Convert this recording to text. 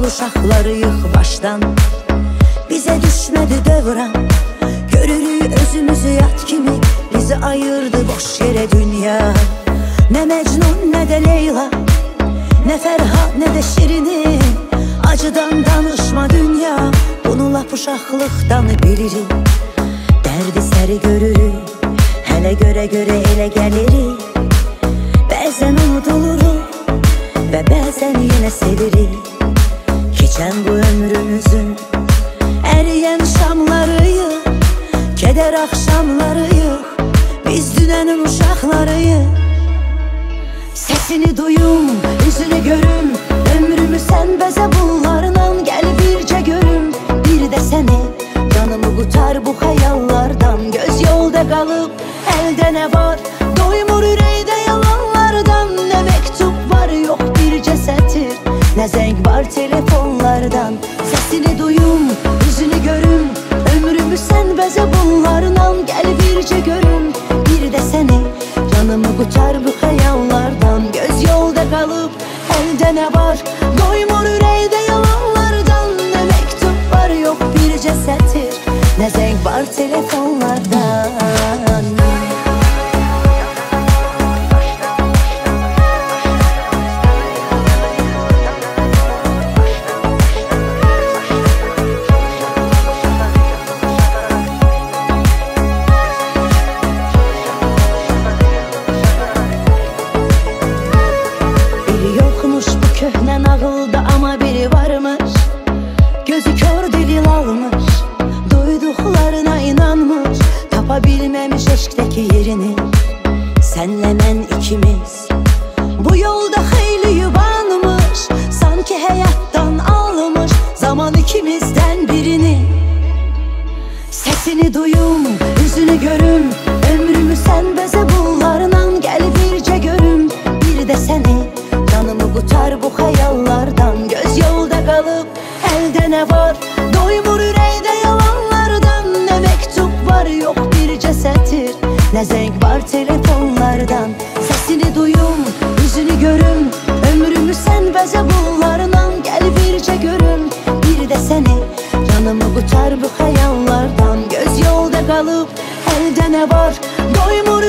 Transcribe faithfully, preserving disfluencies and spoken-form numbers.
uşaqlarıyıq başdan. Bizə düşmədi dövran, görürük özümüzü yat kimi. Bizi ayırdı boş yerə dünya. Nə Məcnun, nə də Leyla, nə Fərhad, nə də Şirini. Acıdan danışma dünya, bunu lap uşaqlıqdan bilirik. Dərdi səri görürük, hələ görə-görə elə gəlirik. Bəzən unuduluruq və bəzən yenə sevirik. Keçən bu ömrümüzün əriyən şamlarıyıq, kədər axşamlarıyıq, biz dünənin uşaqlarıyıq. Səsini duyum, üzünü görüm, ömrümü sən bəzə bunlarla. Gəl bircə görüm, bir də səni, canımı qutar bu xəyallardan. Göz yolda qalıb, əldə nə var, doymur ürəkdə yalanlardan. Nə məktub var, yox bircə sətir, nə zəng var telefonlardan. Səsini duyum, üzünü görüm, ömrümü sən bəzə bunlarla. Gəl bircə görüm, bir də səni, canımı qutar bu xəyallardan. Göz yolda qalıb, əldə nə var, doymur ürəkdə yalanlardan. Nə məktub var, yox bircə sətir, nə zəng var telefonlardan. Köhnə nağılda amma biri varmış, gözü kör dili almış, duyduqlarına inanmış, tapa bilməmiş eşqdəki yerini. Sənlə mən ikimiz bu yolda xeyli yubanmış, sanki həyatdan almış zaman ikimizdən birini. Səsini duyum, üzünü görüm, ömrümü sən bəzə bunlarla. Gəl bircə görüm, bir də səni, canımı qutar bu xəyallardan. Göz yolda qalıb, əldə nə var, doymur ürəkdə yalanlardan. Nə məktub var, yox bircə sətir, nə zəng var telefonlardan. Səsini duyum, üzünü görüm, ömrümü sən bəzə bunlarla. Gəl bircə görüm, bir də səni, canımı qutar bu xəyallardan. Göz yolda qalıb, əldə nə var, doymur